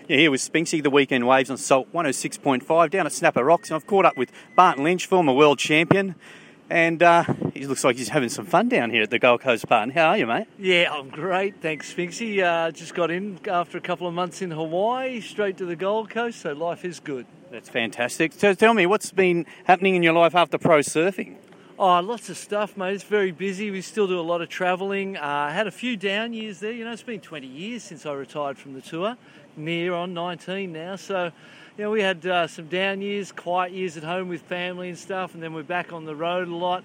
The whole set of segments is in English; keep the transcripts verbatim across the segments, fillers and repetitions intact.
Yeah, here with Spinksy, the Weekend Waves on Salt one oh six point five down at Snapper Rocks. And I've caught up with Barton Lynch, former world champion. And uh, he looks like he's having some fun down here at the Gold Coast, Barton. How are you, mate? Yeah, I'm great. Thanks, Spinksy. Uh, just got in after a couple of months in Hawaii, straight to the Gold Coast, so life is good. That's fantastic. So tell me, what's been happening in your life after pro surfing? Oh, lots of stuff, mate. It's very busy. We still do a lot of travelling. Uh, I had a few down years there. You know, it's been twenty years since I retired from the tour. Near on nineteen now. So, you know, we had uh, some down years, quiet years at home with family and stuff, and then we're back on the road a lot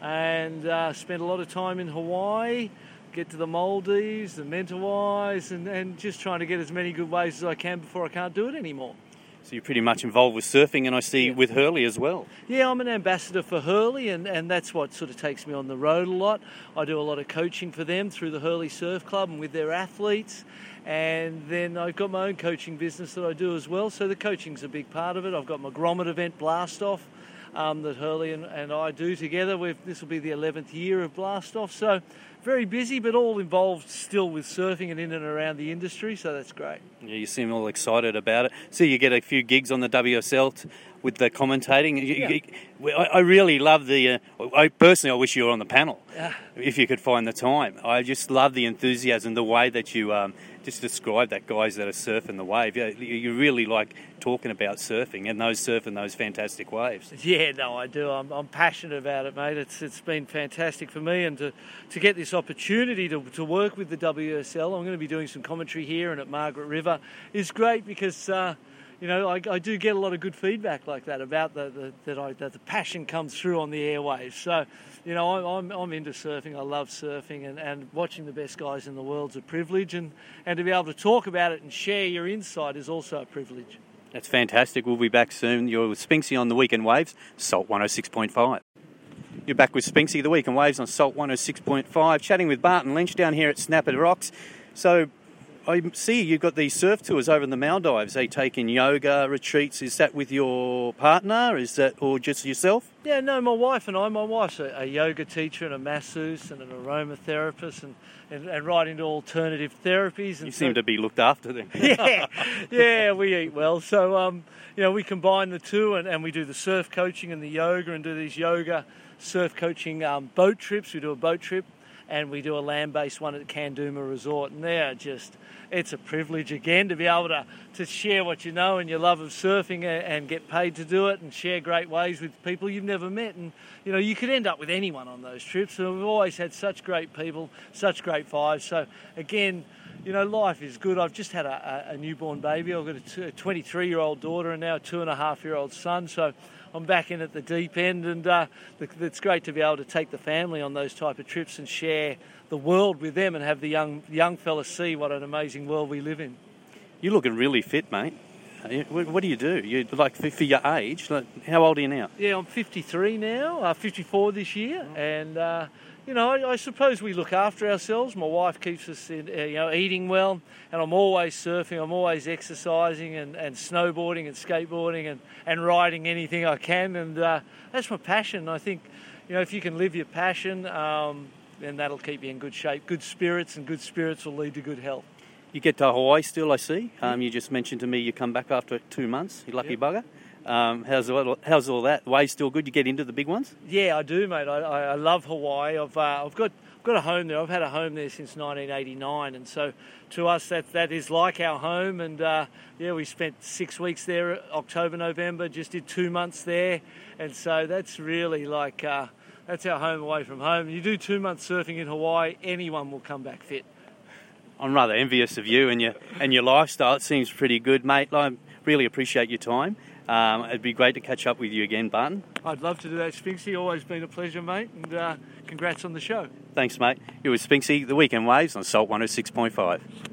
and uh, spent a lot of time in Hawaii, get to the Maldives, the Mentawais, and, and just trying to get as many good waves as I can before I can't do it anymore. So you're pretty much involved with surfing, and I see yeah. with Hurley as well. Yeah, I'm an ambassador for Hurley, and, and that's what sort of takes me on the road a lot. I do a lot of coaching for them through the Hurley Surf Club and with their athletes. And then I've got my own coaching business that I do as well. So the coaching's a big part of it. I've got my Grommet event, Blast Off, um, that Hurley and, and I do together. We've, this will be the eleventh year of Blast Off. So very busy, but all involved still with surfing and in and around the industry. So that's great. Yeah, you seem all excited about it. So you get a few gigs on the W S L t- with the commentating. You, yeah. you, I, I really love the... Uh, I personally, I wish you were on the panel, yeah. if you could find the time. I just love the enthusiasm, the way that you... Um, just describe that, guys that are surfing the wave. Yeah, you really like talking about surfing and those surfing those fantastic waves. Yeah, no, I do. I'm, I'm passionate about it, mate. It's it's been fantastic for me, and to, to get this opportunity to, to work with the W S L. I'm going to be doing some commentary here and at Margaret River is great because uh, you know I, I do get a lot of good feedback like that about the, the that I that the passion comes through on the airwaves. So. You know, I'm, I'm into surfing. I love surfing, and, and watching the best guys in the world's a privilege, and, and to be able to talk about it and share your insight is also a privilege. That's fantastic. We'll be back soon. You're with Spinksy on the Weekend Waves, Salt one oh six point five. You're back with Spinksy, the Weekend Waves on Salt one oh six point five, chatting with Barton Lynch down here at Snapper Rocks. So I see you've got these surf tours over in the Maldives. They take in yoga retreats. Is that with your partner? Is that or just yourself? Yeah, no, my wife and I. My wife's a, a yoga teacher and a masseuse and an aromatherapist and, and, and right into alternative therapies. And you so, seem to be looked after then. yeah, yeah, we eat well. So, um, you know, we combine the two and, and we do the surf coaching and the yoga and do these yoga surf coaching um, boat trips. We do a boat trip. And we do a land-based one at the Kanduma Resort. And they're just, it's a privilege again to be able to, to share what you know and your love of surfing and, and get paid to do it and share great waves with people you've never met. And, you know, you could end up with anyone on those trips. And we've always had such great people, such great vibes. So, again, you know, life is good. I've just had a, a, a newborn baby. I've got a, two, a twenty-three-year-old daughter and now a two-and-a-half-year-old son. So I'm back in at the deep end, and uh, it's great to be able to take the family on those type of trips and share the world with them and have the young young fellas see what an amazing world we live in. You're looking really fit, mate. What do you do? You like for your age? Like, how old are you now? Yeah, I'm fifty-three now, uh, fifty-four this year, and uh, you know, I, I suppose we look after ourselves. My wife keeps us, in, uh, you know, eating well, and I'm always surfing. I'm always exercising and, and snowboarding and skateboarding and, and riding anything I can, and uh, that's my passion. I think, you know, if you can live your passion, um, then that'll keep you in good shape. Good spirits, and good spirits will lead to good health. You get to Hawaii still, I see. Um, you just mentioned to me you come back after two months. You lucky yep. bugger. Um, how's all, how's all that? Waves still good? You get into the big ones? Yeah, I do, mate. I, I, I love Hawaii. I've uh, I've got I've got a home there. I've had a home there since nineteen eighty-nine, and so to us that that is like our home. And uh, yeah, we spent six weeks there, October, November. Just did two months there, and so that's really like uh, that's our home away from home. You do two months surfing in Hawaii, anyone will come back fit. I'm rather envious of you and your and your lifestyle. It seems pretty good, mate. I really appreciate your time. Um, it'd be great to catch up with you again, Barton. I'd love to do that, Spinksy. Always been a pleasure, mate. And uh, congrats on the show. Thanks, mate. It was Spinksy, the Weekend Waves on Salt one oh six point five.